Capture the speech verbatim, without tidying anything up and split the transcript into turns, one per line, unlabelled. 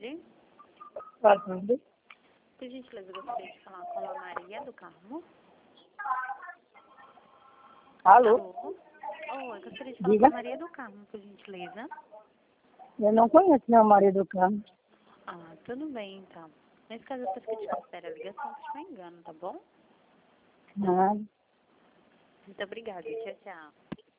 tarde.
Boa tarde.
Por gentileza, eu gostaria de falar com a Maria do Carmo.
Alô?
Alô? Oh, eu gostaria de falar
Diga.
com a Maria do Carmo, por gentileza.
Eu não conheço minha Maria do Carmo.
Ah, tudo bem, então. Nesse caso, eu peço que te transfere a ligação, se estiver engano, tá bom?
Ah,
Muito obrigada. Tchau, tchau.